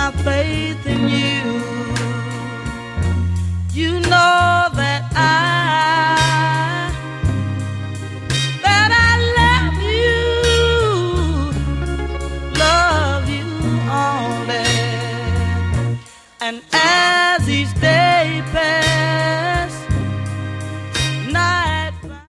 my faith in you. You know that I love you only. And as each day passes,